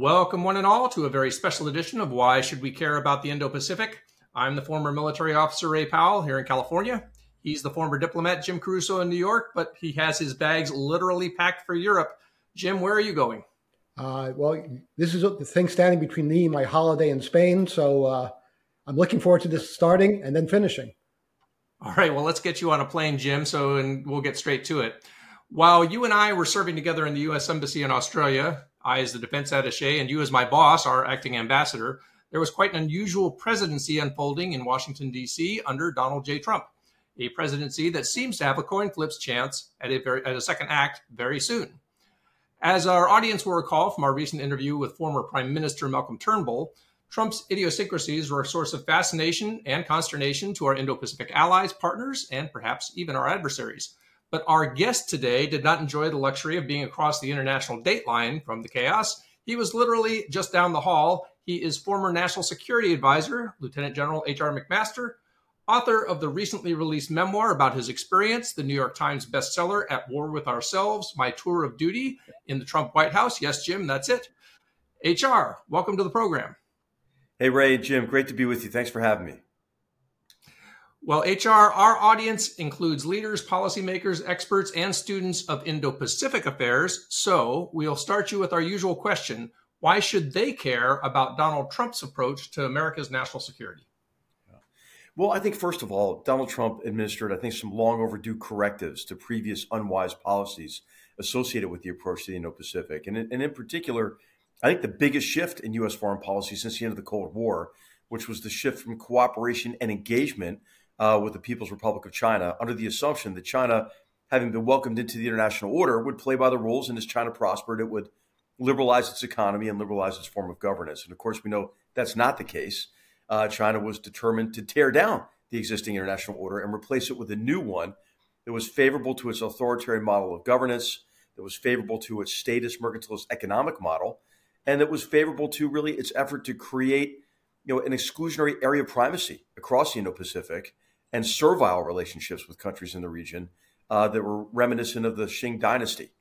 Welcome, one and all, to a very special edition of Why Should We Care About the Indo-Pacific? I'm the former military officer Ray Powell here in California. He's the former diplomat Jim Caruso in New York, but he has his bags literally packed for Europe. Jim, where are you going? Well, this is the thing standing between me and my holiday in Spain, so I'm looking forward to this starting and then finishing. All right, well, let's get you on a plane, Jim, and we'll get straight to it. While you and I were serving together in the U.S. Embassy in Australia, I as the defense attaché and you as my boss, our acting ambassador, there was quite an unusual presidency unfolding in Washington, D.C. under Donald J. Trump, a presidency that seems to have a coin flip's chance at a second act very soon. As our audience will recall from our recent interview with former Prime Minister Malcolm Turnbull, Trump's idiosyncrasies were a source of fascination and consternation to our Indo-Pacific allies, partners, and perhaps even our adversaries. But our guest today did not enjoy the luxury of being across the international date line from the chaos. He was literally just down the hall. He is former National Security Advisor, Lieutenant General H.R. McMaster, author of the recently released memoir about his experience, the New York Times bestseller, At War with Ourselves, My Tour of Duty in the Trump White House. Yes, Jim, that's it. H.R., welcome to the program. Hey, Ray, Jim, great to be with you. Thanks for having me. Well, HR, our audience includes leaders, policymakers, experts, and students of Indo-Pacific affairs. So we'll start you with our usual question. Why should they care about Donald Trump's approach to America's national security? Well, I think, first of all, Donald Trump administered, I think, some long overdue correctives to previous unwise policies associated with the approach to the Indo-Pacific. And in particular, I think the biggest shift in U.S. foreign policy since the end of the Cold War, which was the shift from cooperation and engagement with the People's Republic of China under the assumption that China, having been welcomed into the international order, would play by the rules, and as China prospered, it would liberalize its economy and liberalize its form of governance. And of course, we know that's not the case. China was determined to tear down the existing international order and replace it with a new one that was favorable to its authoritarian model of governance, that was favorable to its statist mercantilist economic model, and that was favorable to really its effort to create an exclusionary area of primacy across the Indo-Pacific and servile relationships with countries in the region that were reminiscent of the Qing dynasty.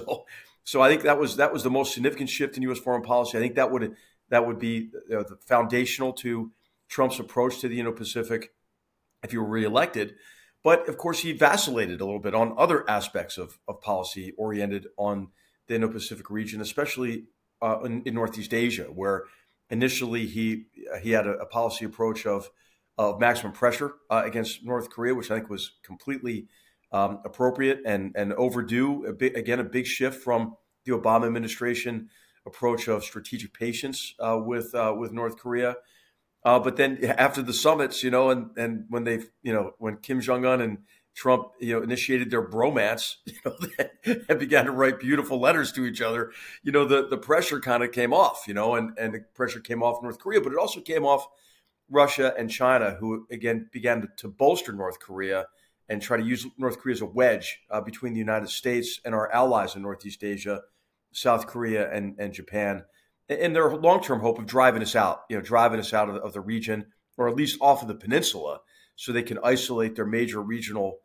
So I think that was the most significant shift in U.S. foreign policy. I think that would be the foundational to Trump's approach to the Indo-Pacific if he were reelected. But of course, he vacillated a little bit on other aspects of policy oriented on the Indo-Pacific region, especially in Northeast Asia, where initially he had a policy approach of maximum pressure against North Korea, which I think was completely appropriate and overdue. A big shift from the Obama administration approach of strategic patience with North Korea. But then after the summits, and when Kim Jong-un and Trump, initiated their bromance, and began to write beautiful letters to each other, the pressure kind of came off, and the pressure came off North Korea, but it also came off Russia and China, who again began to bolster North Korea and try to use North Korea as a wedge between the United States and our allies in Northeast Asia, South Korea and Japan, in their long-term hope of driving us out of the region, or at least off of the peninsula, so they can isolate their major regional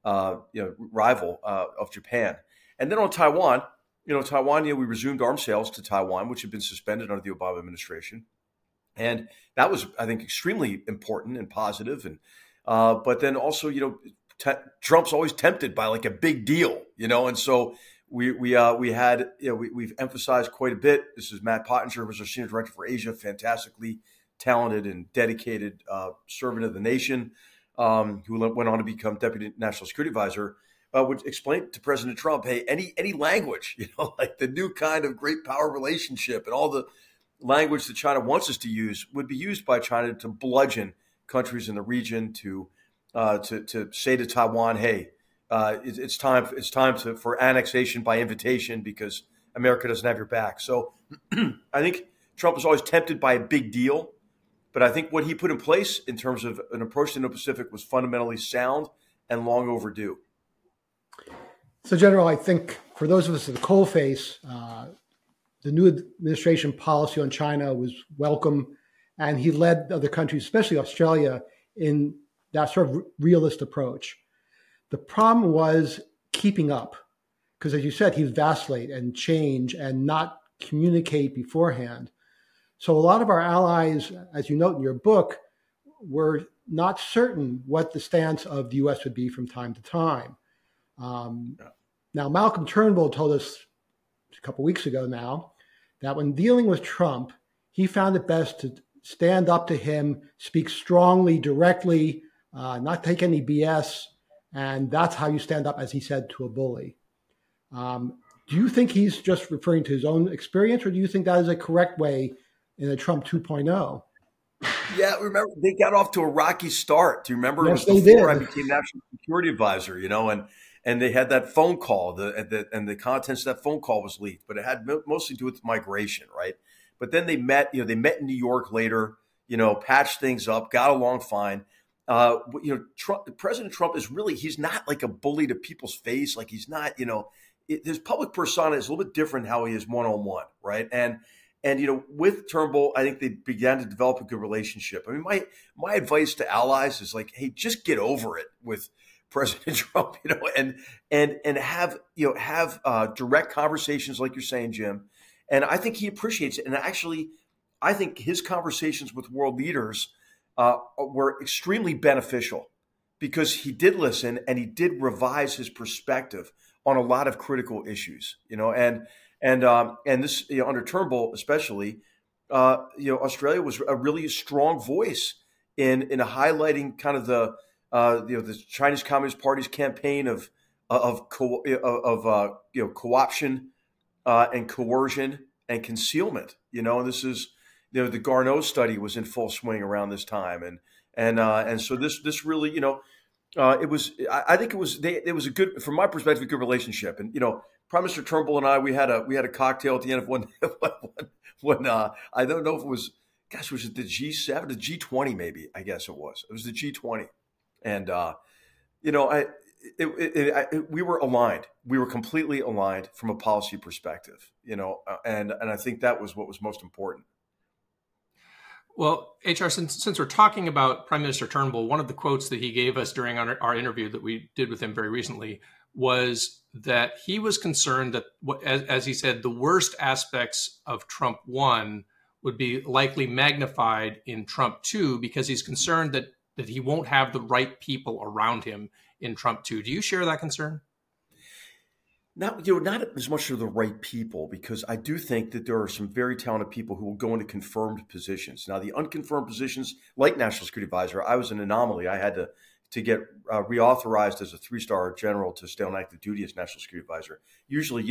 rival of Japan. And then on Taiwan, we resumed arms sales to Taiwan, which had been suspended under the Obama administration. And that was, I think, extremely important and positive. And but then also, Trump's always tempted by like a big deal, and so we've emphasized quite a bit. This is Matt Pottinger, who's our senior director for Asia, fantastically talented and dedicated servant of the nation, who went on to become Deputy National Security Advisor. Would explain to President Trump, hey, any language, like the new kind of great power relationship and all the language that China wants us to use would be used by China to bludgeon countries in the region, to say to Taiwan, hey, it's time for annexation by invitation because America doesn't have your back. So I think Trump was always tempted by a big deal, but I think what he put in place in terms of an approach to the Indo-Pacific was fundamentally sound and long overdue. So, General, I think for those of us at the coalface, the new administration policy on China was welcome, and he led other countries, especially Australia, in that sort of realist approach. The problem was keeping up, because as you said, he would vacillate and change and not communicate beforehand. So a lot of our allies, as you note in your book, were not certain what the stance of the U.S. would be from time to time. Now, Malcolm Turnbull told us a couple weeks ago now that when dealing with Trump, he found it best to stand up to him, speak strongly, directly, not take any BS. And that's how you stand up, as he said, to a bully. Do you think he's just referring to his own experience, or do you think that is a correct way in a Trump 2.0? Yeah, remember, they got off to a rocky start. Do you remember? Yes, it was they before I did. became national security advisor, and they had that phone call, and the contents of that phone call was leaked, but it had mostly to do with migration, right? But then they met in New York later, patched things up, got along fine. President Trump he's not like a bully to people's face. Like he's not, his public persona is a little bit different how he is one-on-one, right? And with Turnbull, I think they began to develop a good relationship. I mean, my advice to allies is like, hey, just get over it with President Trump, and have direct conversations like you're saying, Jim. And I think he appreciates it. And actually, I think his conversations with world leaders were extremely beneficial because he did listen and he did revise his perspective on a lot of critical issues, and this, under Turnbull especially, Australia was a really strong voice in highlighting kind of the Chinese Communist Party's campaign of co-option and coercion and concealment. And this is the Garneau study was in full swing around this time, and so this really it was, I think it was a good, from my perspective, a good relationship. And Prime Minister Turnbull and I, we had a cocktail at the end of one I don't know if it was, was it the G7, the G20 maybe? I guess it was. It was the G20, and we were aligned. We were completely aligned from a policy perspective. And I think that was what was most important. Well, HR, since we're talking about Prime Minister Turnbull, one of the quotes that he gave us during our interview that we did with him very recently was that he was concerned that, as he said, the worst aspects of Trump 1 would be likely magnified in Trump 2 because he's concerned that he won't have the right people around him in Trump 2. Do you share that concern? Not as much of the right people, because I do think that there are some very talented people who will go into confirmed positions. Now, the unconfirmed positions, like National Security Advisor, I was an anomaly. I had to get reauthorized as a 3-star general to stay on active duty as National Security Advisor. Usually,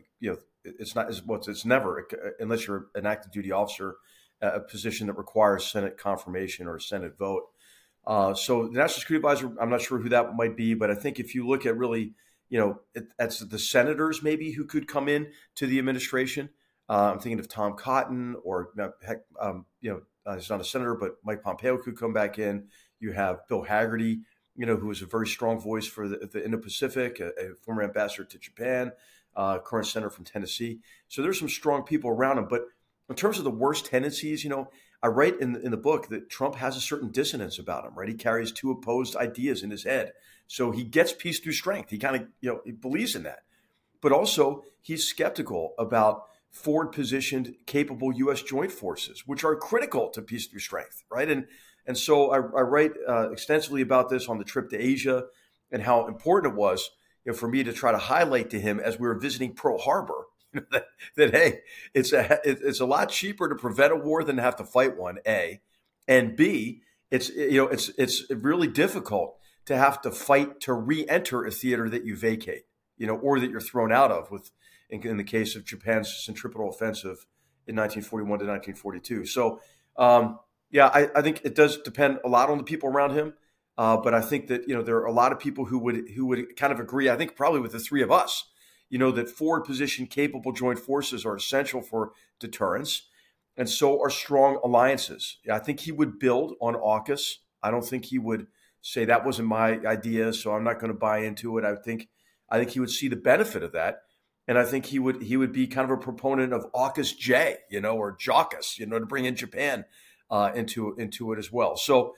it's never, unless you're an active duty officer, a position that requires Senate confirmation or a Senate vote. So the National Security Advisor, I'm not sure who that might be, but I think if you look at really, that's the senators maybe who could come in to the administration. I'm thinking of Tom Cotton, or he's not a senator, but Mike Pompeo could come back in. You have Bill Hagerty, who is a very strong voice for the Indo-Pacific, a former ambassador to Japan, current senator from Tennessee. So there's some strong people around him. But in terms of the worst tendencies, I write in the book that Trump has a certain dissonance about him, right? He carries two opposed ideas in his head. So he gets peace through strength. He kind of, he believes in that. But also he's skeptical about forward-positioned, capable U.S. joint forces, which are critical to peace through strength, right? And so I write extensively about this on the trip to Asia and how important it was for me to try to highlight to him as we were visiting Pearl Harbor that hey, it's a lot cheaper to prevent a war than to have to fight one, A, and B, it's really difficult to have to fight to re-enter a theater that you vacate, or that you're thrown out of, in the case of Japan's centripetal offensive in 1941 to 1942. So, I think it does depend a lot on the people around him. But I think that, there are a lot of people who would kind of agree, I think probably with the three of us, that forward position capable joint forces are essential for deterrence. And so are strong alliances. I think he would build on AUKUS. I don't think he would say that wasn't my idea, so I'm not going to buy into it. I think he would see the benefit of that. And I think he would be kind of a proponent of AUKUS J, or JAUKUS, to bring in Japan into it as well. So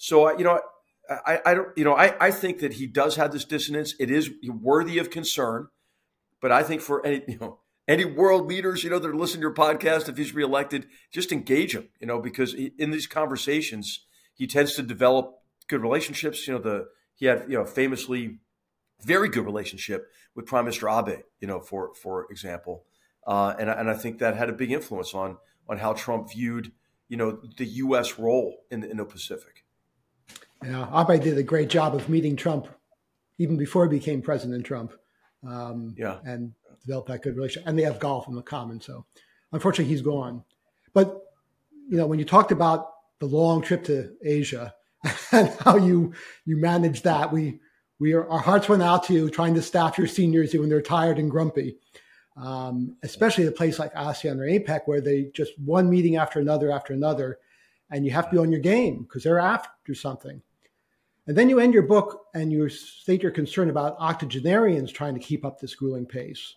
I think that he does have this dissonance. It is worthy of concern, but I think for any any world leaders, that are listening to your podcast, if he's reelected, just engage him, because in these conversations, he tends to develop good relationships. He had, famously very good relationship with Prime Minister Abe, for example. And I think that had a big influence on how Trump viewed, the U.S. role in the Indo-Pacific. Yeah, Abe did a great job of meeting Trump even before he became President Trump. And developed that good relationship. And they have golf in the common. So unfortunately, he's gone. But, when you talked about the long trip to Asia and how you managed that, our hearts went out to you trying to staff your seniors when they're tired and grumpy, especially at a place like ASEAN or APEC, where they just one meeting after another, and you have to be on your game because they're after something. And then you end your book and you state your concern about octogenarians trying to keep up this grueling pace.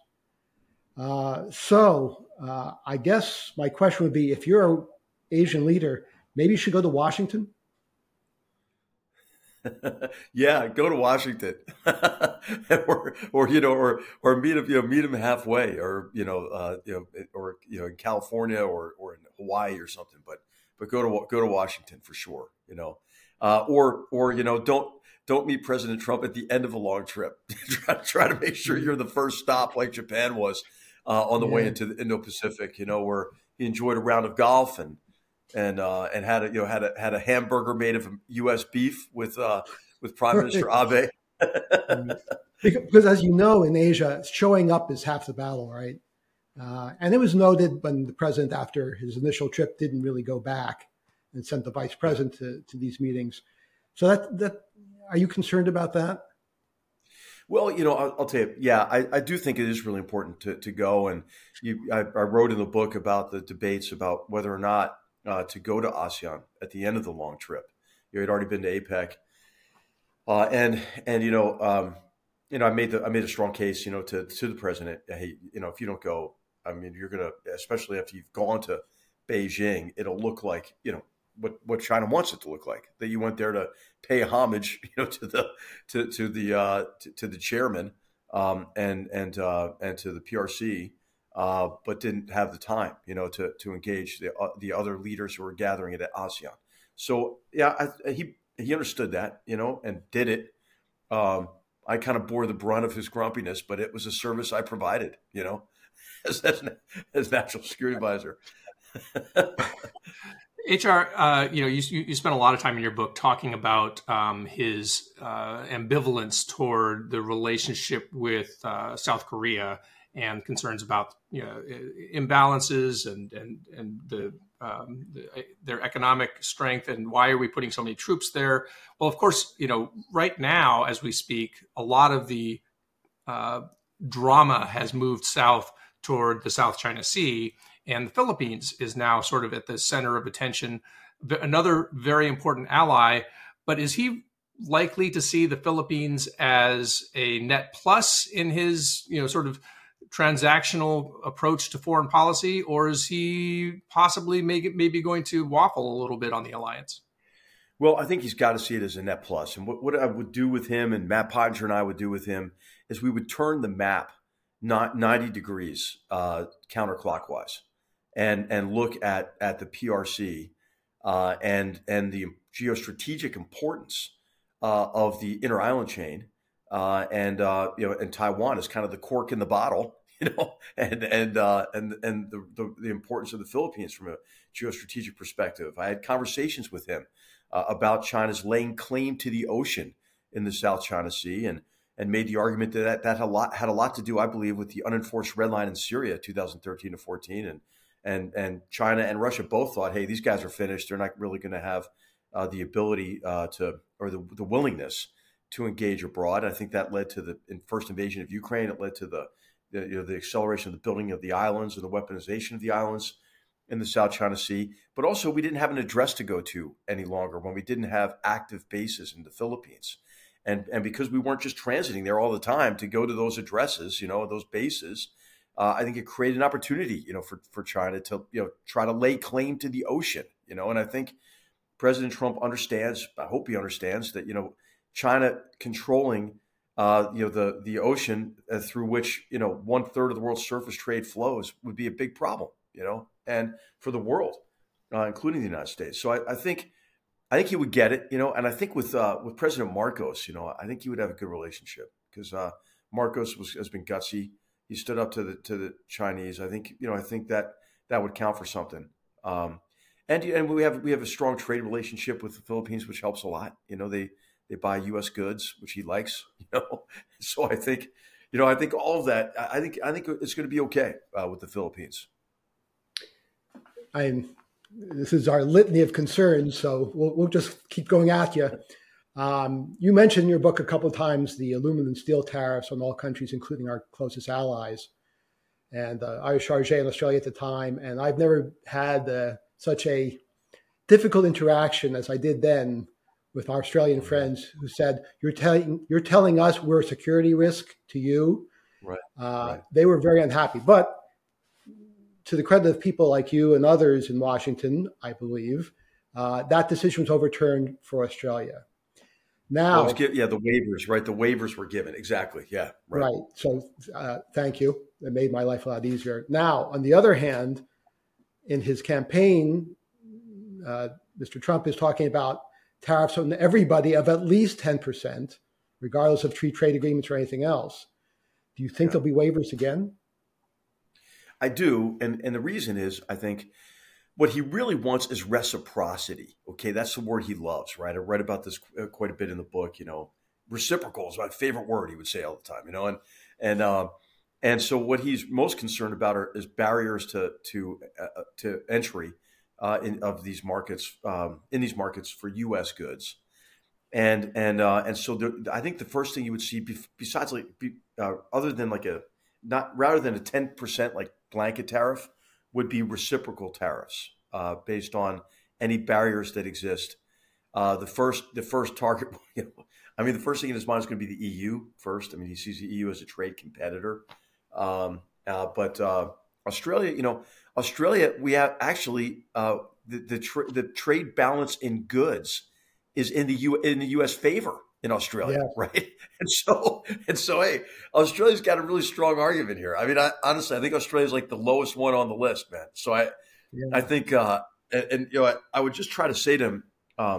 So I guess my question would be, if you're an Asian leader, maybe you should go to Washington? Yeah, go to Washington, or meet him halfway, or in California or in Hawaii or something. But go to Washington for sure. Don't meet President Trump at the end of a long trip. try to make sure you're the first stop, like Japan was on the way into the Indo-Pacific. Where he enjoyed a round of golf and had a hamburger made of U.S. beef with Prime Minister Abe. Because as you know, in Asia, showing up is half the battle, right? And it was noted when the president, after his initial trip, didn't really go back and sent the vice president to these meetings. So that are you concerned about that? Well, I'll tell you, yeah, I do think it is really important to go. And I wrote in the book about the debates about whether or not to go to ASEAN at the end of the long trip. He'd already been to APEC. I made a strong case, to the president. Hey, if you don't go, I mean, you're going to, especially after you've gone to Beijing, it'll look like, what China wants it to look like, that you went there to pay homage, to the chairman, and to the PRC, but didn't have the time, to engage the other leaders who were gathering at ASEAN. So yeah, he understood that, and did it. I kind of bore the brunt of his grumpiness, but it was a service I provided, as national security advisor. HR, you spent a lot of time in your book talking about his ambivalence toward the relationship with South Korea and concerns about imbalances and their economic strength, and why are we putting so many troops there? Well, of course, right now as we speak, a lot of the drama has moved south toward the South China Sea. And the Philippines is now sort of at the center of attention, another very important ally. But is he likely to see the Philippines as a net plus in his, sort of transactional approach to foreign policy, or is he possibly maybe going to waffle a little bit on the alliance? Well, I think he's got to see it as a net plus. And what I would do with him, and Matt Pottinger and I would do with him, is we would turn the map 90 degrees counterclockwise. And look at the PRC and the geostrategic importance of the inner island chain, and Taiwan is kind of the cork in the bottle, and the importance of the Philippines from a geostrategic perspective. I had conversations with him about China's laying claim to the ocean in the South China Sea, and made the argument that had a lot to do, I believe, with the unenforced red line in Syria, 2013 to 14, and China and Russia both thought, hey, these guys are finished. They're not really going to have the ability the willingness to engage abroad. I think that led to the first invasion of Ukraine. It led to the acceleration of the building of the islands and the weaponization of the islands in the South China Sea. But also, we didn't have an address to go to any longer when we didn't have active bases in the Philippines. And because we weren't just transiting there all the time to go to those addresses, those bases, I think it created an opportunity, for China to, try to lay claim to the ocean, and I think President Trump understands, I hope he understands that, China controlling the ocean through which 1/3 of the world's surface trade flows would be a big problem, and for the world, including the United States. So I think he would get it, and I think with President Marcos, I think he would have a good relationship because Marcos has been gutsy. He stood up to the Chinese. I think that would count for something. And we have a strong trade relationship with the Philippines, which helps a lot. They buy U.S. goods, which he likes. So I think all of that. I think it's going to be okay with the Philippines. This is our litany of concerns, so we'll just keep going at you. You mentioned in your book a couple of times the aluminum and steel tariffs on all countries, including our closest allies. And I was chargé in Australia at the time, and I've never had such a difficult interaction as I did then with our Australian friends who said, "You're telling us we're a security risk to you." Right. They were very unhappy, but to the credit of people like you and others in Washington, I believe, that decision was overturned for Australia. Now, the waivers, right? The waivers were given. Exactly. Yeah. Right. So thank you. It made my life a lot easier. Now, on the other hand, in his campaign, Mr. Trump is talking about tariffs on everybody of at least 10%, regardless of free trade agreements or anything else. Do you think there'll be waivers again? I do. And the reason is, I think what he really wants is reciprocity. Okay. That's the word he loves, right? I read about this quite a bit in the book, reciprocal is my favorite word, he would say all the time, and so what he's most concerned about is barriers to entry in these markets for U.S. goods. And so I think the first thing you would see besides other than rather than a 10% like blanket tariff would be reciprocal tariffs based on any barriers that exist. The first target, the first thing in his mind is going to be the EU first. He sees the EU as a trade competitor. But Australia, we have actually the trade balance in goods is in the U.S. favor in Australia, Yeah. right? And so, hey, Australia's got a really strong argument here. Honestly, I think Australia's like the lowest one on the list, man. So I think, I would just try to say to him,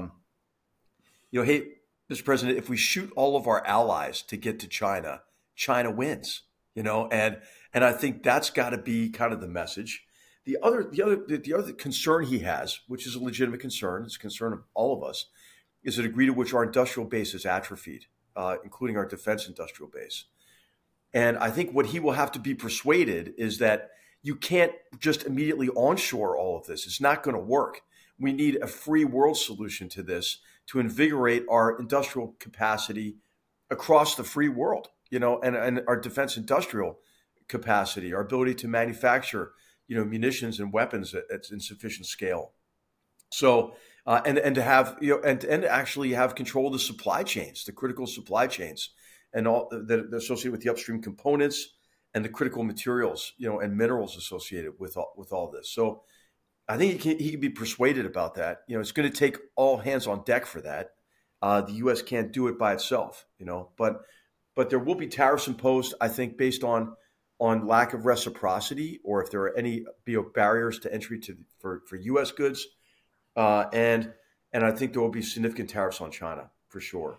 hey, Mr. President, if we shoot all of our allies to get to China, China wins, and I think that's got to be kind of the message. The other concern he has, which is a legitimate concern, it's a concern of all of us, is a degree to which our industrial base is atrophied, including our defense industrial base. And I think what he will have to be persuaded is that you can't just immediately onshore all of this. It's not going to work. We need a free world solution to this to invigorate our industrial capacity across the free world, and our defense industrial capacity, our ability to manufacture, munitions and weapons at insufficient scale. So, and to have, and to actually have control of the supply chains, the critical supply chains, and all that associated with the upstream components and the critical materials, and minerals associated with all this. So, I think he can be persuaded about that. It's going to take all hands on deck for that. The U.S. can't do it by itself, but there will be tariffs imposed, I think, based on lack of reciprocity, or if there are any barriers to entry for U.S. goods. And I think there will be significant tariffs on China for sure.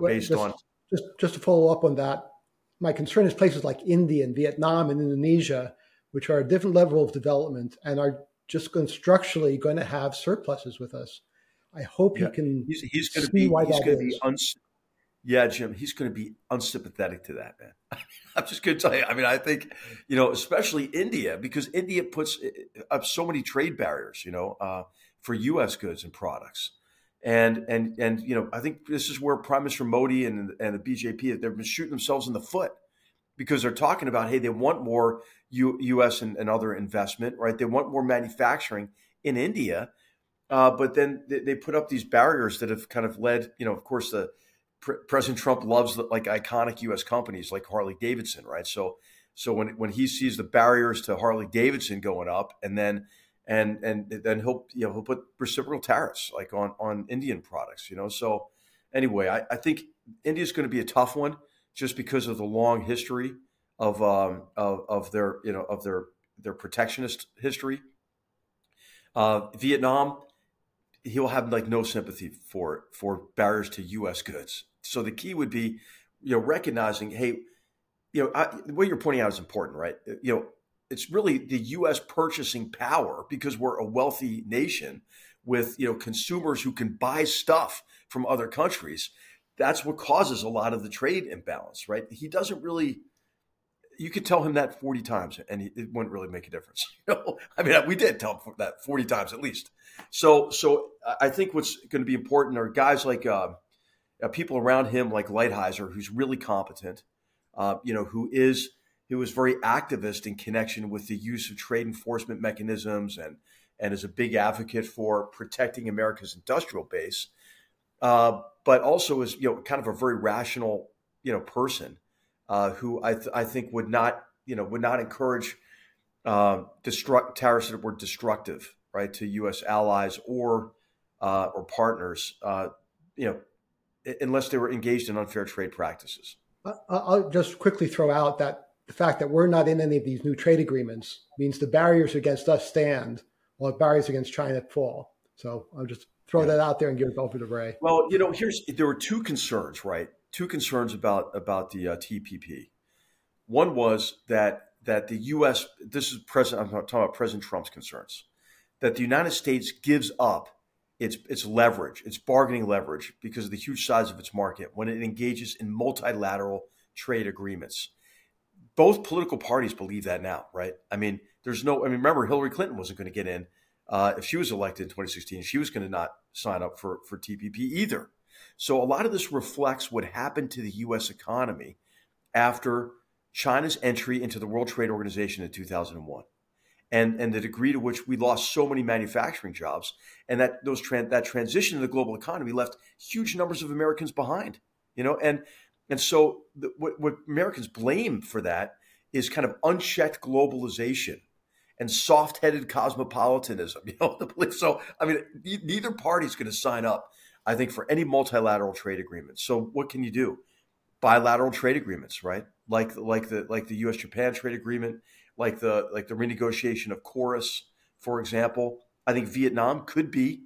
Just to follow up on that, my concern is places like India and Vietnam and Indonesia, which are a different level of development and are just structurally going to have surpluses with us. I hope he can he's going to see be why he's that going to is. be Jim, he's going to be unsympathetic to that, man. I'm just going to tell you. I think, especially India, because India puts up so many trade barriers, for U.S. goods and products. And I think this is where Prime Minister Modi and the BJP, they've been shooting themselves in the foot because they're talking about, hey, they want more U.S. and other investment, right? They want more manufacturing in India. But then they put up these barriers that have kind of led, of course, President Trump loves iconic U.S. companies like Harley Davidson, right? So when he sees the barriers to Harley Davidson going up, and then he'll put reciprocal tariffs like on Indian products, So anyway, I think India's going to be a tough one. just because of the long history of their their protectionist history. Vietnam, he'll have like no sympathy for barriers to U.S. goods. So the key would be, recognizing, hey, what you're pointing out is important, right? It's really the U.S. purchasing power, because we're a wealthy nation with consumers who can buy stuff from other countries. That's what causes a lot of the trade imbalance, right? He doesn't really. You could tell him that 40 times, and it wouldn't really make a difference. I mean, we did tell him that 40 times at least. So I think what's going to be important are guys like people around him, like Lighthizer, who's really competent, who is very activist in connection with the use of trade enforcement mechanisms, and is a big advocate for protecting America's industrial base, but also is kind of a very rational person. Who I think would not encourage tariffs that were destructive, right, to U.S. allies or partners, unless they were engaged in unfair trade practices. I'll just quickly throw out that the fact that we're not in any of these new trade agreements means the barriers against us stand, while the barriers against China fall. So I'll just throw that out there and give it over to Ray. Well, there were two concerns, right? Two concerns about the TPP. One was that the U.S. This is I'm talking about President Trump's concerns, that the United States gives up its leverage, its bargaining leverage, because of the huge size of its market when it engages in multilateral trade agreements. Both political parties believe that now, right? I mean, remember, Hillary Clinton wasn't going to get in if she was elected in 2016. She was going to not sign up for TPP either. So a lot of this reflects what happened to the U.S. economy after China's entry into the World Trade Organization in 2001, and the degree to which we lost so many manufacturing jobs, and that that transition in the global economy left huge numbers of Americans behind. And so what Americans blame for that is kind of unchecked globalization and soft-headed cosmopolitanism. So I mean, neither party is going to sign up, I think, for any multilateral trade agreement. So what can you do? Bilateral trade agreements, right? Like the U.S.-Japan trade agreement, like the renegotiation of KORUS, for example. I think Vietnam could be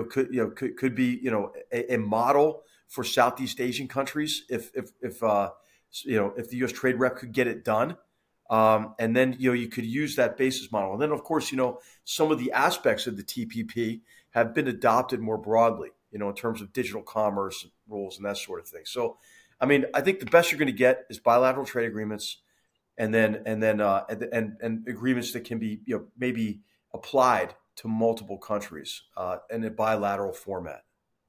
a model for Southeast Asian countries if the U.S. trade rep could get it done. And then you could use that basis model. And then, of course, some of the aspects of the TPP have been adopted more broadly, in terms of digital commerce rules and that sort of thing. So, I mean, I think the best you're going to get is bilateral trade agreements, and agreements that can be maybe applied to multiple countries in a bilateral format.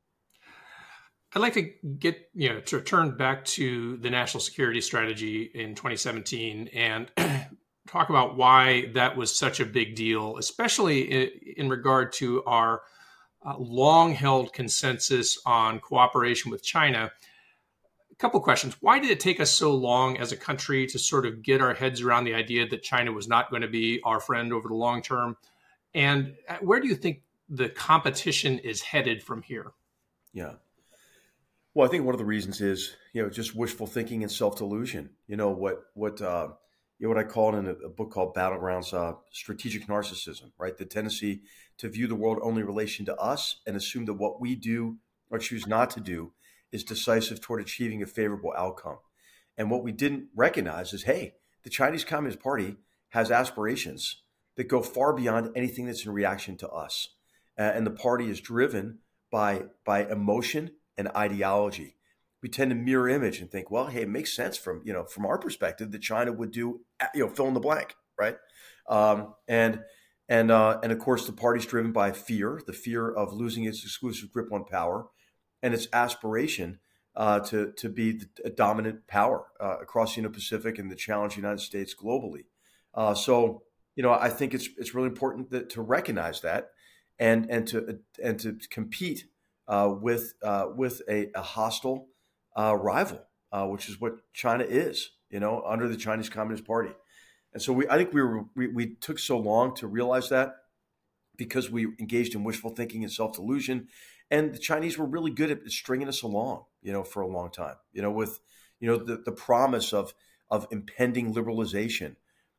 I'd like to get to turn back to the national security strategy in 2017 and talk about why that was such a big deal, especially in regard to our long-held consensus on cooperation with China. A couple questions. Why did it take us so long as a country to sort of get our heads around the idea that China was not going to be our friend over the long term? And where do you think the competition is headed from here? Yeah. Well, I think one of the reasons is, just wishful thinking and self-delusion. What I call it in a book called Battlegrounds, strategic narcissism, right? The tendency to view the world only in relation to us and assume that what we do or choose not to do is decisive toward achieving a favorable outcome. And what we didn't recognize is, hey, the Chinese Communist Party has aspirations that go far beyond anything that's in reaction to us. And the party is driven by emotion and ideology. We tend to mirror image and think, well, hey, it makes sense from our perspective that China would do, fill in the blank, right? And of course, the party's driven by fear, the fear of losing its exclusive grip on power, and its aspiration to be a dominant power across the Indo-Pacific and to challenge the United States globally. So I think it's really important to recognize that and to compete with a hostile rival, which is what China is, under the Chinese Communist Party. And so I think we took so long to realize that because we engaged in wishful thinking and self-delusion, and the Chinese were really good at stringing us along, for a long time, with the promise of impending liberalization,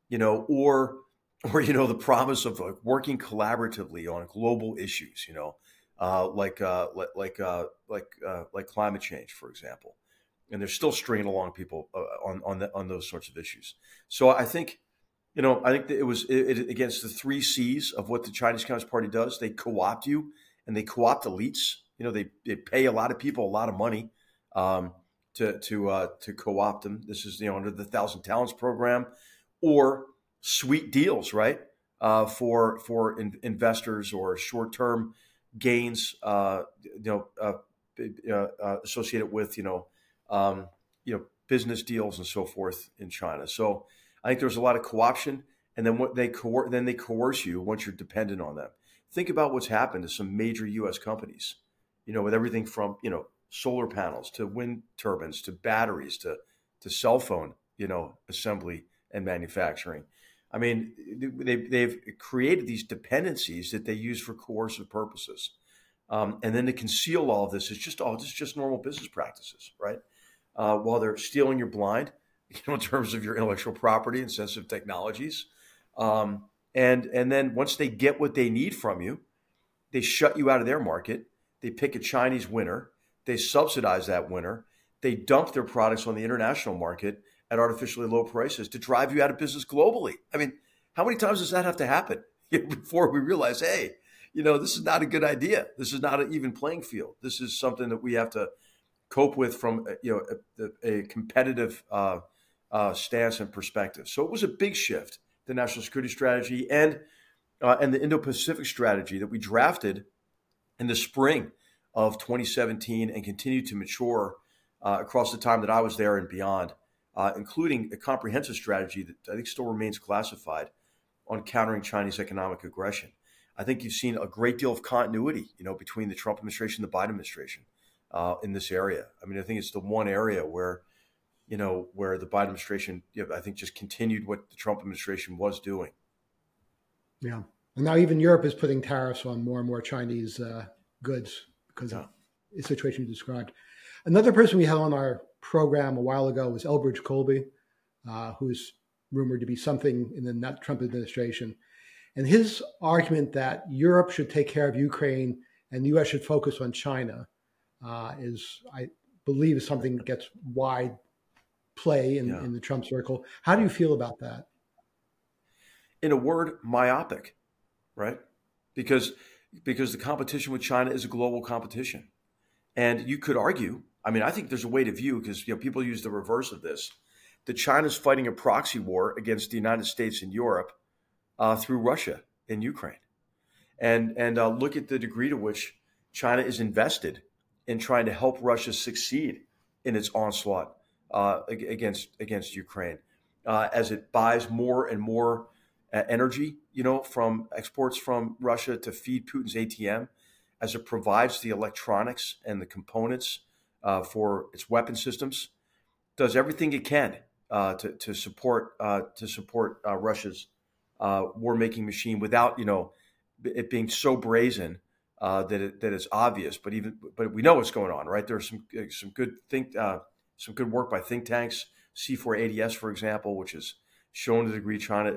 or the promise of like working collaboratively on global issues, like climate change, for example. And they're still stringing along people on those sorts of issues. So I think, I think that it against the three C's of what the Chinese Communist Party does. They co-opt you, and they co-opt elites. They pay a lot of people a lot of money to co-opt them. This is under the Thousand Talents program, or sweet deals, right? For investors, or short-term gains, associated with business deals and so forth in China. So I think there's a lot of co-option, and then they coerce you once you're dependent on them. Think about what's happened to some major U.S. companies, with everything from solar panels to wind turbines to batteries to cell phone assembly and manufacturing. I mean, they've created these dependencies that they use for coercive purposes, and then to conceal all of this is just normal business practices, right? While they're stealing your blind, in terms of your intellectual property and sensitive technologies, and then once they get what they need from you, they shut you out of their market. They pick a Chinese winner. They subsidize that winner. They dump their products on the international market at artificially low prices to drive you out of business globally. I mean, how many times does that have to happen before we realize, hey, this is not a good idea. This is not an even playing field. This is something that we have to cope with from a competitive stance and perspective. So it was a big shift, the national security strategy and the Indo-Pacific strategy that we drafted in the spring of 2017 and continued to mature across the time that I was there and beyond, including a comprehensive strategy that I think still remains classified on countering Chinese economic aggression. I think you've seen a great deal of continuity, between the Trump administration and the Biden administration in this area. I mean, I think it's the one area where the Biden administration, I think, just continued what the Trump administration was doing. Yeah. And now even Europe is putting tariffs on more and more Chinese goods because of the situation you described. Another person we had on our program a while ago was Elbridge Colby, who's rumored to be something in the Trump administration. And his argument that Europe should take care of Ukraine and the U.S. should focus on China is, I believe, is something that gets wide play in the Trump circle. How do you feel about that? In a word, myopic, right? Because the competition with China is a global competition. And you could argue, I mean, I think there's a way to view, because people use the reverse of this, that China's fighting a proxy war against the United States and Europe through Russia and Ukraine. And look at the degree to which China is invested in trying to help Russia succeed in its onslaught against Ukraine, as it buys more and more energy, from exports from Russia to feed Putin's ATM, as it provides the electronics and the components for its weapon systems, does everything it can to support Russia's war-making machine without it being so brazen that it's obvious. But we know what's going on, right? There's some good work by think tanks, C4ADS, for example, which has shown the degree China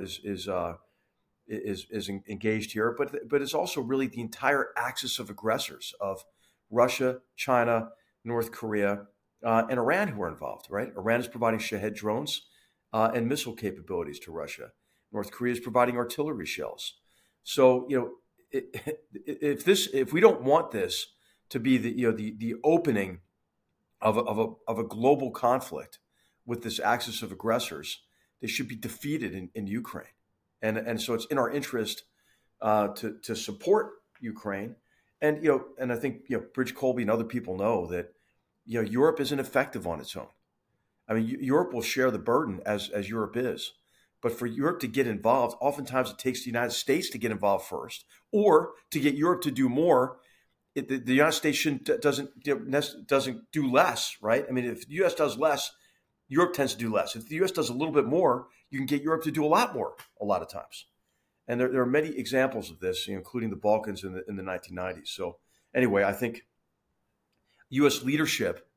is engaged here. But it's also really the entire axis of aggressors of Russia, China, North Korea, and Iran who are involved, right? Iran is providing Shahed drones and missile capabilities to Russia. North Korea is providing artillery shells. So, if we don't want this to be the opening of a global conflict with this axis of aggressors, they should be defeated in Ukraine. And so it's in our interest to support Ukraine. And I think Bridge Colby and other people know that Europe isn't effective on its own. I mean, Europe will share the burden as Europe is. But for Europe to get involved, oftentimes it takes the United States to get involved first, or to get Europe to do more. The United States doesn't do less, right? I mean, if the U.S. does less, Europe tends to do less. If the U.S. does a little bit more, you can get Europe to do a lot more a lot of times. And there are many examples of this, including the Balkans in the 1990s. So anyway, I think U.S. leadership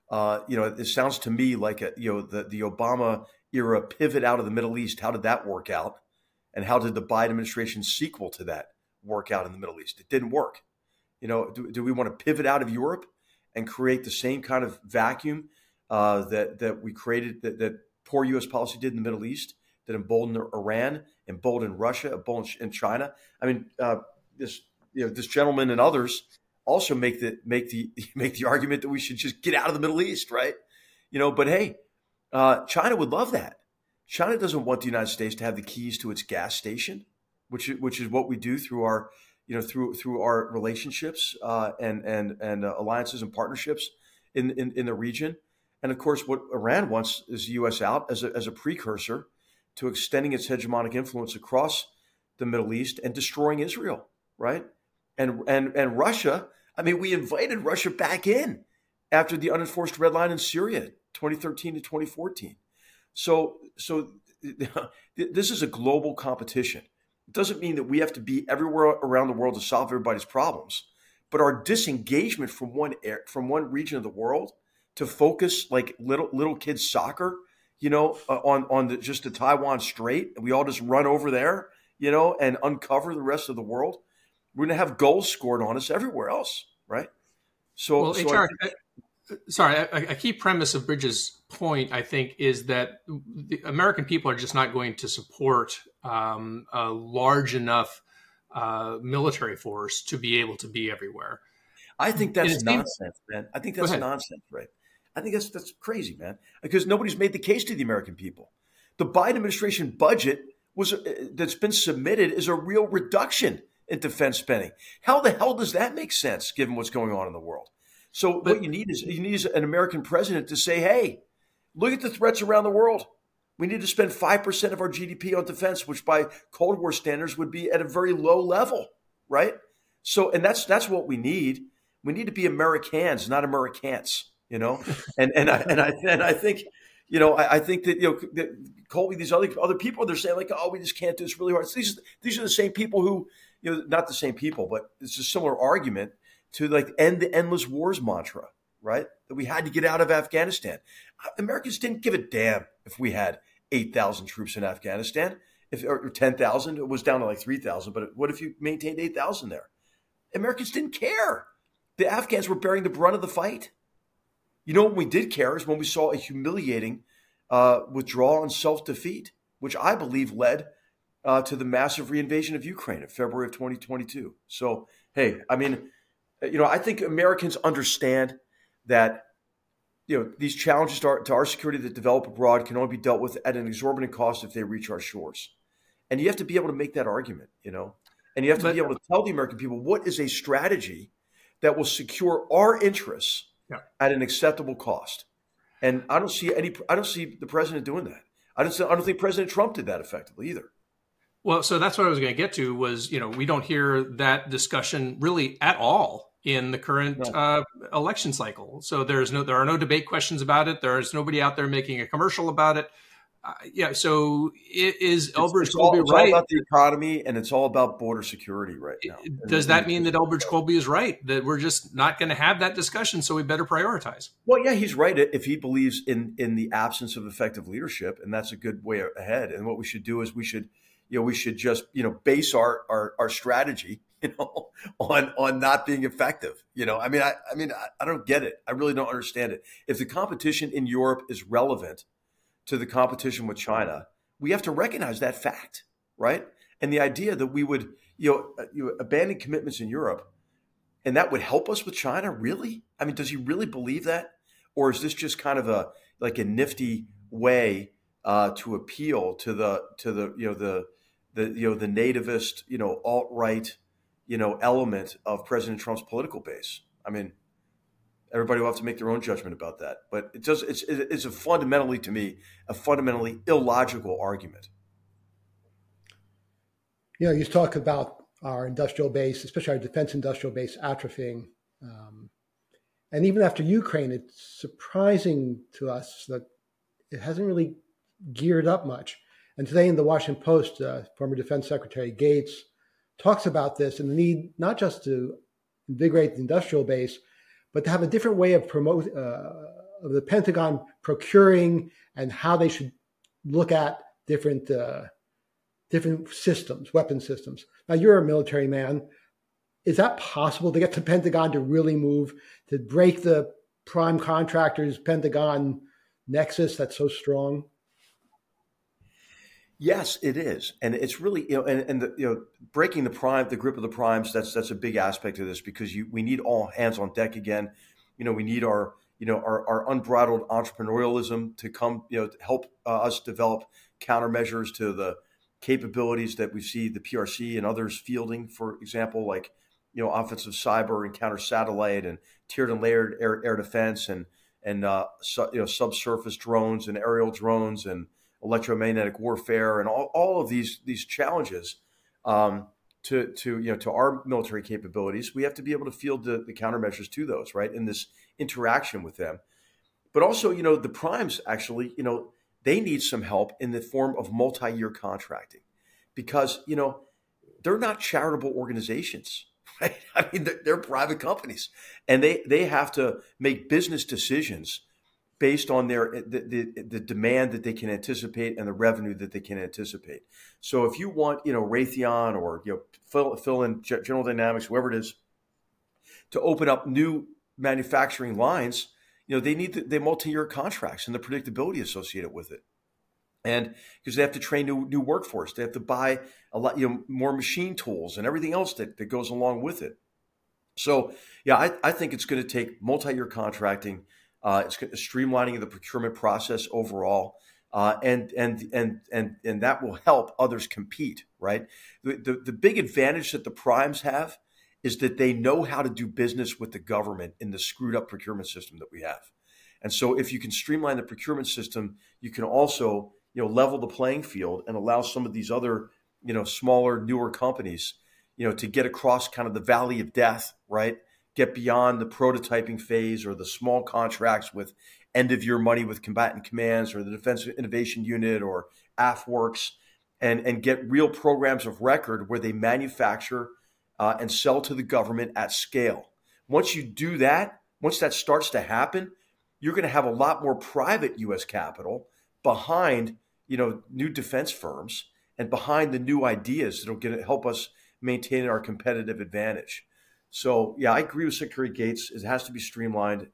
It sounds to me like the Obama era pivot out of the Middle East. How did that work out? And how did the Biden administration sequel to that work out in the Middle East? It didn't work. Do we want to pivot out of Europe and create the same kind of vacuum that we created, that poor U.S. policy did in the Middle East, that emboldened Iran, emboldened Russia, emboldened China? I mean, this gentleman and others also make the argument that we should just get out of the Middle East, right? But hey, China would love that. China doesn't want the United States to have the keys to its gas station, which is what we do through our through our relationships and alliances and partnerships in the region. And of course, what Iran wants is the U.S. out as a precursor to extending its hegemonic influence across the Middle East and destroying Israel, right? And Russia. I mean, we invited Russia back in after the unenforced red line in Syria, 2013 to 2014. So this is a global competition. It doesn't mean that we have to be everywhere around the world to solve everybody's problems, but our disengagement from one region of the world to focus like little kids soccer, on just the Taiwan Strait, and we all just run over there, and uncover the rest of the world. We're going to have goals scored on us everywhere else, right? So, a key premise of Bridges' point, I think, is that the American people are just not going to support a large enough military force to be able to be everywhere. I think that's nonsense, man. I think that's nonsense, right? I think that's crazy, man, because nobody's made the case to the American people. The Biden administration budget that's been submitted is a real reduction in defense spending. How the hell does that make sense given what's going on in the world? So what you need is an American president to say, hey, look at the threats around the world. We need to spend 5% of our GDP on defense, which by Cold War standards would be at a very low level, right? So, and that's what we need. We need to be Americans, not Americans, and I think, I think that, that Colby, these other people, they're saying like, oh, we just can't do this really hard. So these are the same people who, not the same people, but it's a similar argument to like end the endless wars mantra, right? That we had to get out of Afghanistan. Americans didn't give a damn if we had 8,000 troops in Afghanistan, or 10,000. It was down to like 3,000. But what if you maintained 8,000 there? Americans didn't care. The Afghans were bearing the brunt of the fight. When we did care is when we saw a humiliating withdrawal and self-defeat, which I believe led to the massive reinvasion of Ukraine in February of 2022. So, hey, I mean, I think Americans understand that, these challenges to our security that develop abroad can only be dealt with at an exorbitant cost if they reach our shores. And you have to be able to make that argument, and you have to be able to tell the American people what is a strategy that will secure our interests at an acceptable cost. And I don't see the president doing that. I don't think President Trump did that effectively either. Well, so that's what I was going to get to was, we don't hear that discussion really at all in the current election cycle. So there are no debate questions about it. There's nobody out there making a commercial about it. So is Elbridge Colby right? It's all about the economy and it's all about border security right now. Does that mean that Elbridge Colby is right, that we're just not going to have that discussion, so we better prioritize? Well, yeah, he's right if he believes in the absence of effective leadership, and that's a good way ahead. And what we should do is we should just base our strategy on not being effective. I don't get it. I really don't understand it. If the competition in Europe is relevant to the competition with China, we have to recognize that fact, right? And the idea that we would abandon commitments in Europe and that would help us with China, really? I mean, does he really believe that, or is this just kind of a nifty way to appeal to the nativist, alt-right, element of President Trump's political base? I mean, everybody will have to make their own judgment about that. But it's a fundamentally illogical argument. You talk about our industrial base, especially our defense industrial base atrophying. And even after Ukraine, it's surprising to us that it hasn't really geared up much. And today in the Washington Post, former Defense Secretary Gates talks about this and the need not just to invigorate the industrial base, but to have a different way of the Pentagon procuring and how they should look at different systems, weapon systems. Now, you're a military man. Is that possible to get the Pentagon to really move, to break the prime contractors Pentagon nexus that's so strong? Yes, it is, and it's really breaking the grip of the primes. That's a big aspect of this because we need all hands on deck again. We need our unbridled entrepreneurialism to come to help us develop countermeasures to the capabilities that we see the PRC and others fielding. For example, like offensive cyber and counter satellite and tiered and layered air defense and subsurface drones and aerial drones and electromagnetic warfare and all of these challenges to our military capabilities. We have to be able to field the countermeasures to those, right, in this interaction with them. But also, the primes actually, they need some help in the form of multi-year contracting because, they're not charitable organizations. Right? I mean, they're private companies, and they have to make business decisions based on the demand that they can anticipate and the revenue that they can anticipate. So if you want, Raytheon or fill in General Dynamics, whoever it is, to open up new manufacturing lines, they need the multi-year contracts and the predictability associated with it. And because they have to train new workforce, they have to buy a lot, more machine tools and everything else that goes along with it. So, yeah, I think it's going to take multi-year contracting. It's streamlining of the procurement process overall, and that will help others compete. Right. The big advantage that the primes have is that they know how to do business with the government in the screwed up procurement system that we have. And so, if you can streamline the procurement system, you can also level the playing field and allow some of these other smaller, newer companies to get across kind of the valley of death, right? Get beyond the prototyping phase or the small contracts with end-of-year money with combatant commands or the Defense Innovation Unit or AFWorks and get real programs of record where they manufacture and sell to the government at scale. Once you do that, once that starts to happen, you're going to have a lot more private U.S. capital behind new defense firms and behind the new ideas that will help us maintain our competitive advantage. So, yeah, I agree with Secretary Gates. It has to be streamlined,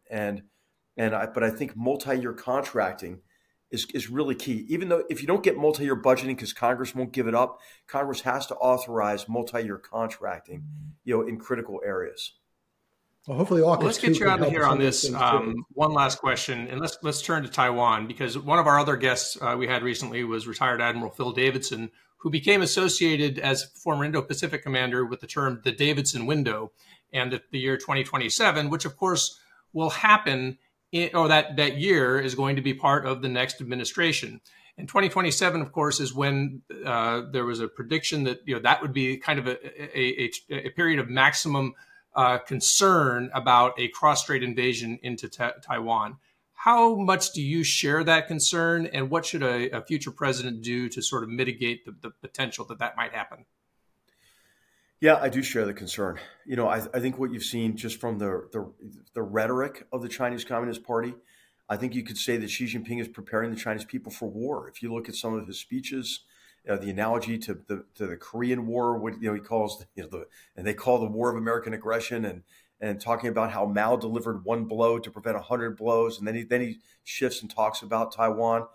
but I think multi-year contracting is really key. Even though if you don't get multi-year budgeting because Congress won't give it up, Congress has to authorize multi-year contracting, in critical areas. Well, hopefully, let's get you out of here on this. One last question, and let's turn to Taiwan because one of our other guests we had recently was retired Admiral Phil Davidson, who became associated as former Indo-Pacific commander with the term the Davidson window, and the year 2027, which of course will happen, that year is going to be part of the next administration. And 2027, of course, is when there was a prediction that that would be kind of a period of maximum concern about a cross-strait invasion into Taiwan. How much do you share that concern, and what should a future president do to sort of mitigate the potential that might happen? Yeah, I do share the concern. I think what you've seen just from the rhetoric of the Chinese Communist Party, I think you could say that Xi Jinping is preparing the Chinese people for war. If you look at some of his speeches, the analogy to the Korean War, what he calls and they call the war of American aggression, and talking about how Mao delivered one blow to prevent 100 blows, and then he shifts and talks about Taiwan.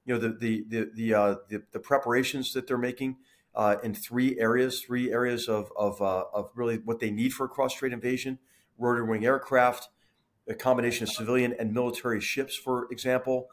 The preparations that they're making in three areas of really what they need for a cross-strait invasion: rotary wing aircraft, a combination of civilian and military ships, for example,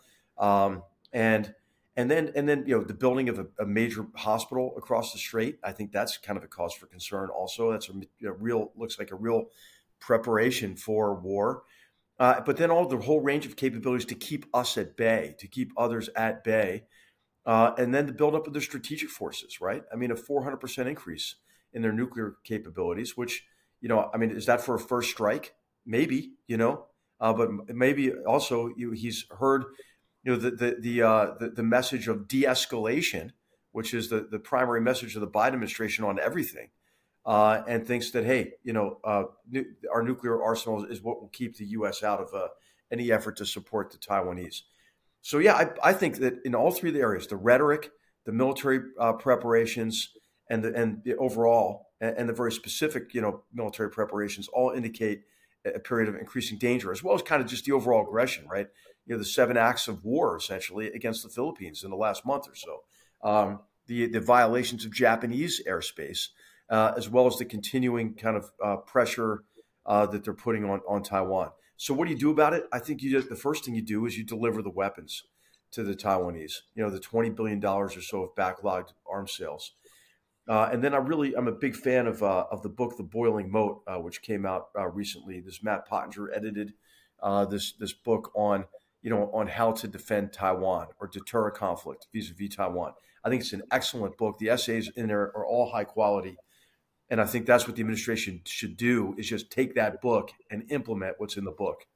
and then the building of a major hospital across the strait. I think that's kind of a cause for concern. Also, that's looks like a real preparation for war. But then the whole range of capabilities to keep us at bay, to keep others at bay, and then the buildup of their strategic forces. Right? I mean, a 400% increase in their nuclear capabilities. Which is that for a first strike? Maybe but maybe also he's heard. The message of de-escalation, which is the primary message of the Biden administration on everything, and thinks that, hey, our nuclear arsenal is what will keep the U.S. out of any effort to support the Taiwanese. So, yeah, I think that in all three of the areas, the rhetoric, the military preparations, and the overall, and the very specific, military preparations all indicate a period of increasing danger, as well as kind of just the overall aggression, right? The 7 acts of war, essentially, against the Philippines in the last month or so. The violations of Japanese airspace, as well as the continuing kind of pressure that they're putting on Taiwan. So what do you do about it? I think the first thing you do is you deliver the weapons to the Taiwanese, the $20 billion or so of backlogged arms sales. And then I'm a big fan of the book, The Boiling Moat, which came out recently. This Matt Pottinger edited this book on how to defend Taiwan or deter a conflict vis-a-vis Taiwan. I think it's an excellent book. The essays in there are all high quality. And I think that's what the administration should do, is just take that book and implement what's in the book.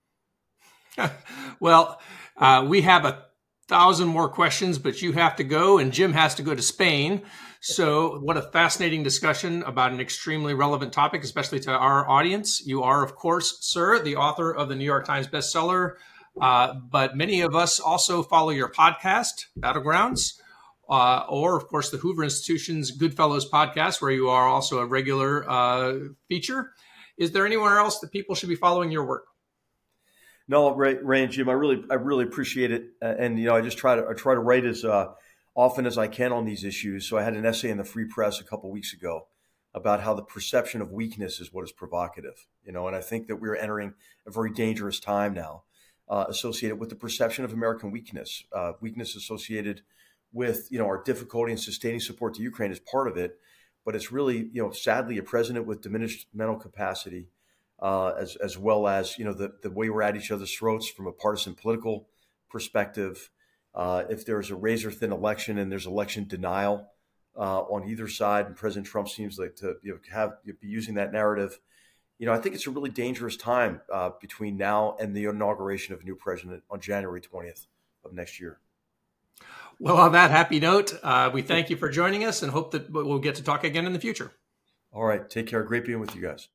Well, we have 1,000 more questions, but you have to go, and Jim has to go to Spain. So what a fascinating discussion about an extremely relevant topic, especially to our audience. You are, of course, sir, the author of the New York Times bestseller, but many of us also follow your podcast, Battlegrounds, or, of course, the Hoover Institution's Goodfellows podcast, where you are also a regular feature. Is there anywhere else that people should be following your work? No, Ray and Jim, I really appreciate it, and I try to write as often as I can on these issues. So I had an essay in the Free Press a couple weeks ago about how the perception of weakness is what is provocative, and I think that we're entering a very dangerous time now, associated with the perception of American weakness, weakness associated with our difficulty in sustaining support to Ukraine is part of it, but it's really sadly a president with diminished mental capacity. As well as the way we're at each other's throats from a partisan political perspective. If there's a razor thin election and there's election denial on either side, and President Trump seems like to be using that narrative, I think it's a really dangerous time between now and the inauguration of a new president on January 20th of next year. Well, on that happy note, we thank you for joining us and hope that we'll get to talk again in the future. All right, take care. Great being with you guys.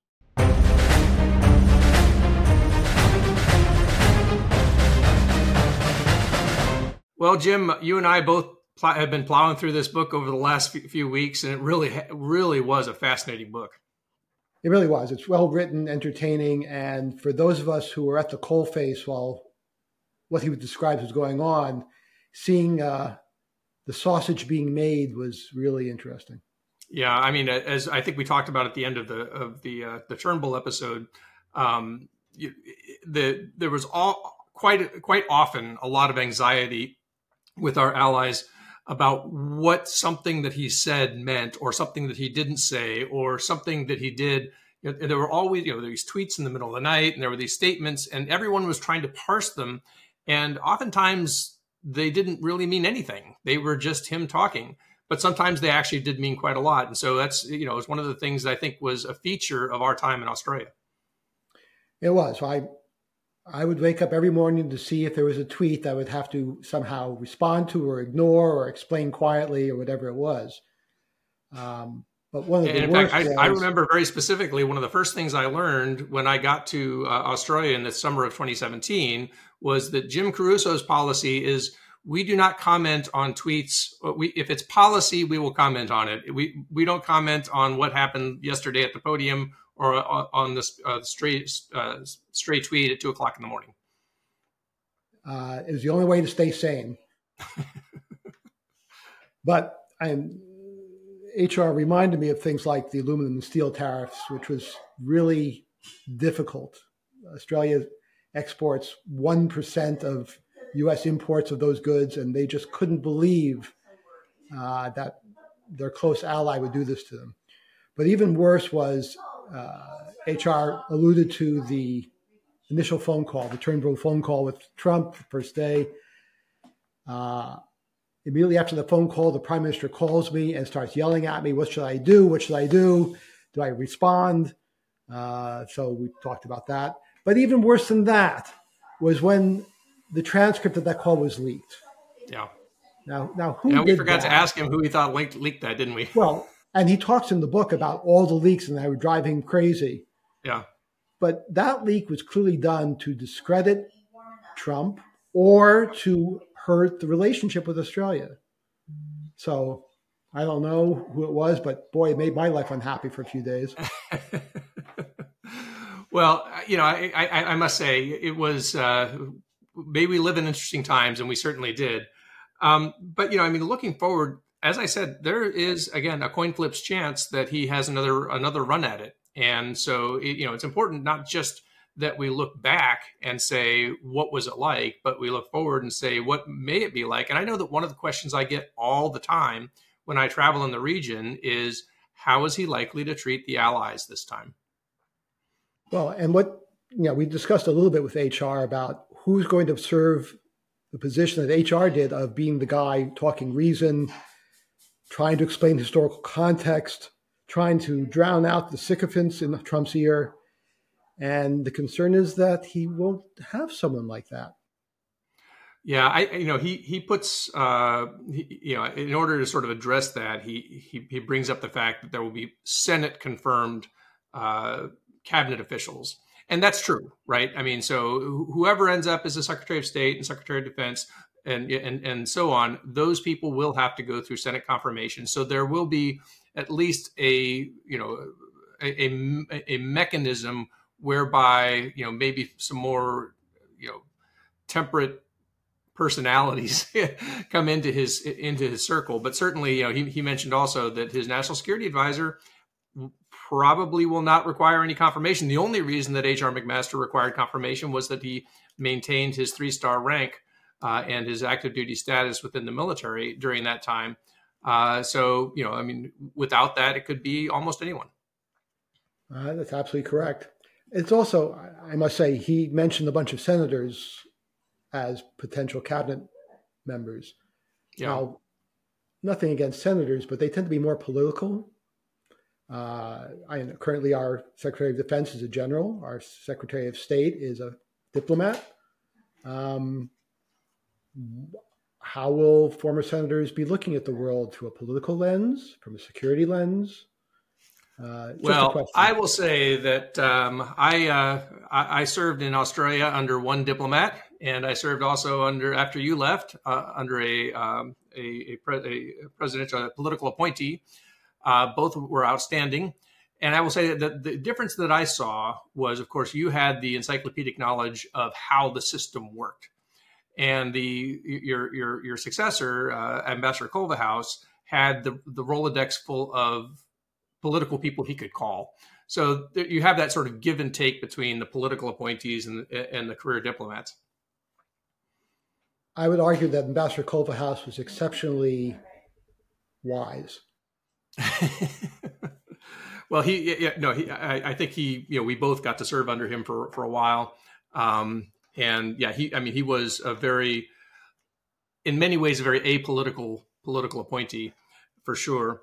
Well, Jim, you and I both have been plowing through this book over the last few weeks, and it really was a fascinating book. It really was. It's well written, entertaining, and for those of us who were at the coalface while what he would describe was going on, seeing the sausage being made was really interesting. Yeah, I mean, as I think we talked about at the end of the Turnbull episode, there was quite often a lot of anxiety with our allies about what something that he said meant, or something that he didn't say, or something that he did. There were always these tweets in the middle of the night, and there were these statements, and everyone was trying to parse them, and oftentimes they didn't really mean anything. They were just him talking. But sometimes they actually did mean quite a lot. And so that's, it's one of the things I think was a feature of our time in Australia. It was. I would wake up every morning to see if there was a tweet that I would have to somehow respond to or ignore or explain quietly or whatever it was. But one of the worst I remember very specifically, one of the first things I learned when I got to Australia in the summer of 2017 was that Jim Caruso's policy is, we do not comment on tweets. If it's policy, we will comment on it. We don't comment on what happened yesterday at the podium or on the stray tweet at 2:00 in the morning. It was the only way to stay sane. But HR reminded me of things like the aluminum and steel tariffs, which was really difficult. Australia exports 1% of U.S. imports of those goods, and they just couldn't believe that their close ally would do this to them. But even worse was HR alluded to the initial phone call, the Turnbull phone call with Trump the first day. Immediately after the phone call, the prime minister calls me and starts yelling at me, what should I do? What should I do? Do I respond? So we talked about that. But even worse than that was when the transcript of that call was leaked. Yeah. Now who we did forgot that? to ask him who he thought leaked that, didn't we? Well, and he talks in the book about all the leaks and they would drive him crazy. Yeah. But that leak was clearly done to discredit Trump or to hurt the relationship with Australia. So I don't know who it was, but boy, it made my life unhappy for a few days. Well, I must say it was, maybe we live in interesting times, and we certainly did. But, looking forward, as I said, there is, again, a coin flip's chance that he has another run at it. And so, it's important not just that we look back and say, what was it like? But we look forward and say, what may it be like? And I know that one of the questions I get all the time when I travel in the region is, how is he likely to treat the allies this time? Well, and we discussed a little bit with HR about who's going to serve the position that HR did of being the guy talking reason, trying to explain historical context, trying to drown out the sycophants in Trump's ear. And the concern is that he won't have someone like that. Yeah, he puts, in order to sort of address that, he brings up the fact that there will be Senate confirmed cabinet officials. And that's true, right? So whoever ends up as the Secretary of State and Secretary of Defense and so on, those people will have to go through Senate confirmation. So there will be at least a mechanism whereby, maybe some more, temperate personalities come into his circle. But certainly, he mentioned also that his national security advisor probably will not require any confirmation. The only reason that H.R. McMaster required confirmation was that he maintained his 3-star rank and his active duty status within the military during that time. Without that, it could be almost anyone. That's absolutely correct. It's also, I must say, he mentioned a bunch of senators as potential cabinet members. Yeah. Now, nothing against senators, but they tend to be more political. Currently, our Secretary of Defense is a general. Our Secretary of State is a diplomat. How will former senators be looking at the world through a political lens, from a security lens? Well, I will say that I served in Australia under one diplomat, and I served also after you left, under a presidential political appointee. Both were outstanding. And I will say that the difference that I saw was, of course, you had the encyclopedic knowledge of how the system worked. And your successor, Ambassador Culvahouse, had the Rolodex full of political people he could call. So you have that sort of give and take between the political appointees and the career diplomats. I would argue that Ambassador Culvahouse was exceptionally wise. Well, I think we both got to serve under him for a while. He was in many ways, a very apolitical political appointee for sure.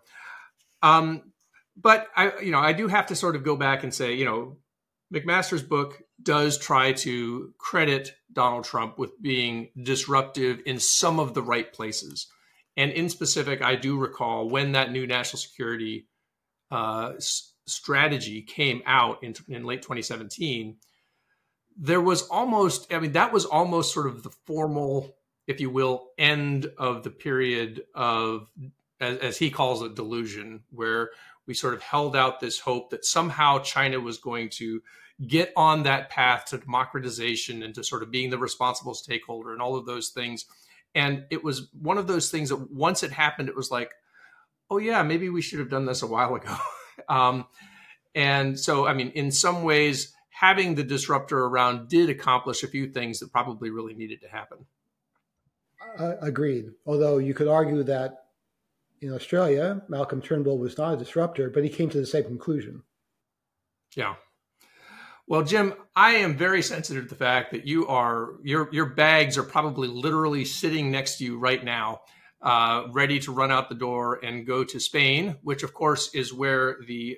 But I do have to sort of go back and say, McMaster's book does try to credit Donald Trump with being disruptive in some of the right places. And in specific, I do recall when that new national security strategy came out in late 2017, there was that was almost sort of the formal, if you will, end of the period of, as he calls it, delusion, where we sort of held out this hope that somehow China was going to get on that path to democratization and to sort of being the responsible stakeholder and all of those things. And it was one of those things that once it happened, it was like, oh yeah, maybe we should have done this a while ago. And so, in some ways, having the disruptor around did accomplish a few things that probably really needed to happen. Agreed. Although you could argue that in Australia, Malcolm Turnbull was not a disruptor, but he came to the same conclusion. Yeah. Well, Jim, I am very sensitive to the fact that your bags are probably literally sitting next to you right now, ready to run out the door and go to Spain, which of course is where the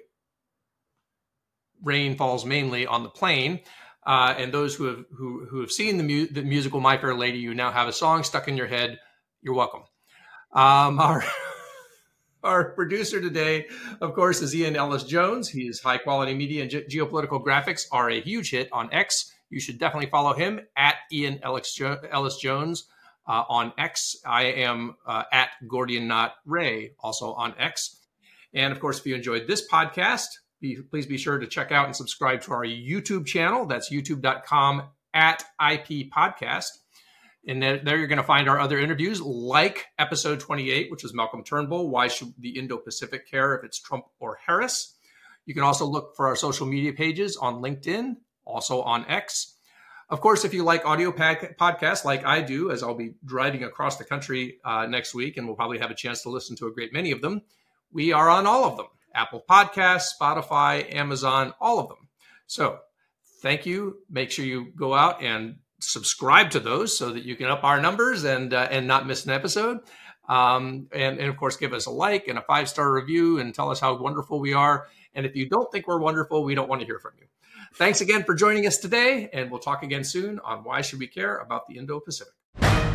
rain falls mainly on the plane. And those who have seen the musical My Fair Lady, you now have a song stuck in your head. You're welcome. All Our producer today, of course, is Ian Ellis Jones. His high quality media and geopolitical graphics are a huge hit on X. You should definitely follow him at Ian Ellis Jones on X. I am at Gordian Knot Ray, also on X. And of course, if you enjoyed this podcast, please be sure to check out and subscribe to our YouTube channel. That's youtube.com/IP Podcast. And there you're going to find our other interviews, like episode 28, which was Malcolm Turnbull. Why should the Indo-Pacific care if it's Trump or Harris? You can also look for our social media pages on LinkedIn, also on X. Of course, if you like audio podcasts like I do, as I'll be driving across the country next week, and we'll probably have a chance to listen to a great many of them, we are on all of them. Apple Podcasts, Spotify, Amazon, all of them. So thank you. Make sure you go out and subscribe to those so that you can up our numbers and not miss an episode. And of course, give us a like and a 5-star review and tell us how wonderful we are. And if you don't think we're wonderful, we don't want to hear from you. Thanks again for joining us today, and we'll talk again soon on Why Should We Care About the Indo-Pacific.